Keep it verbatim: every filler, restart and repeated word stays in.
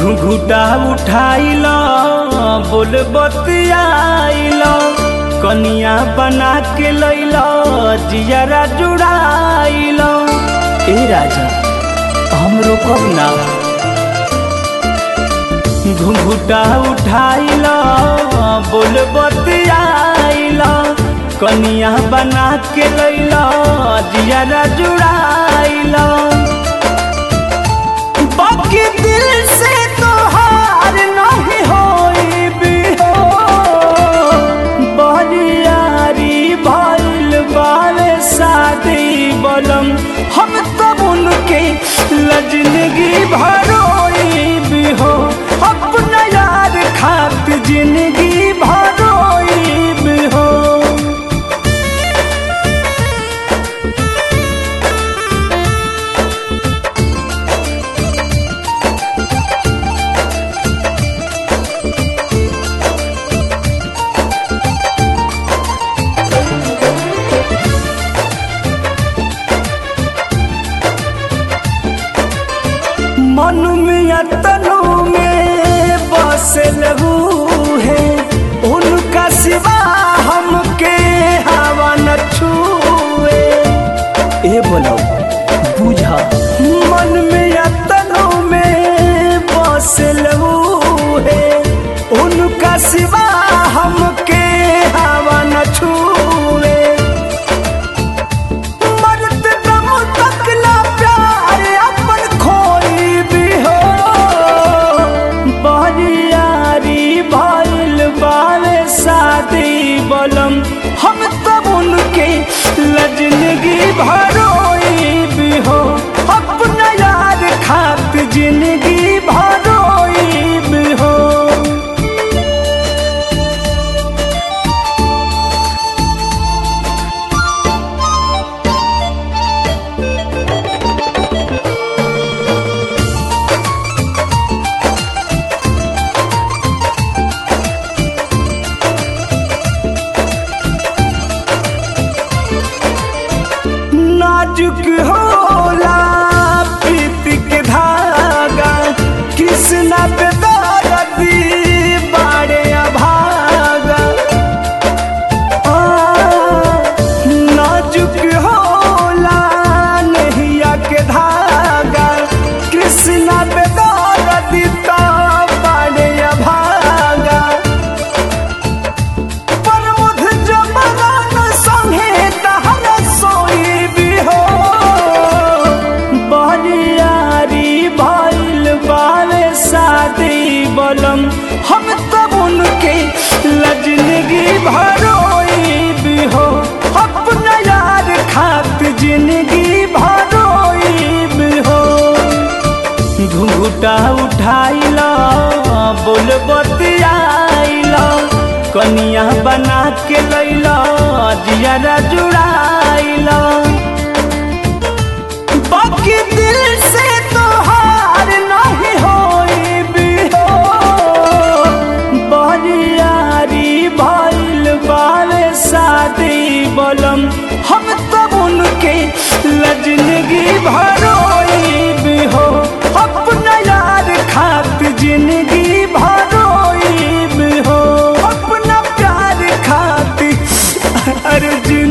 घुघुटा उठाइल बोल बतियाइल कनिया बना के लैल जियरा जुड़ाइल। ए राजा हमरो कब ना घुघुटा उठाइल बोल बतियाइल कनिया बना के लैल जियरा जुड़ाइल। बाकी दिल से तो हार नहीं होई भी हो बरियारी भइल बाले शादी बलम हम तब उनके लजनगी भरोई भी हो अपना यार खात जिंदगी भरोई भी हो। मन में तनु में बसल है उनका सिवा हमके हवा न छुए। ए बोलो बुझा मन में तनु में बसल है उनका सिवा हमके हवा न छुए। बलम हम तब उनके लजनगी भरोई भी हो अपना यार खात जिंदगी भरोई भी हो। नाजुक होला प्रीति के धागा कृष्णा पे दर्दी बाड़े अभागा। नाजुक होला नैया के धागा कृष्णा पे दर्दी तो बाड़े अभागा। पर मुझ जबरन संगे तहर सोई भी हो बरियारी भइल बाले शादी बलम हम तब उनके लजनगी भरोई भी हो अपना यार खात जिंदगी भरोई भी हो। घुघुटा उठाइल बोल बतियाइल कनिया बना के लैल जियरा जुड़ाइल। बाकी दिल से तो हार नहीं होई भी हो बरियारी भइल बाले शादी बलम हम तब उनके लजनगी भरोई भी हो अपना यार खात जिंदगी भरोई भी हो अपना प्यार खाती अरे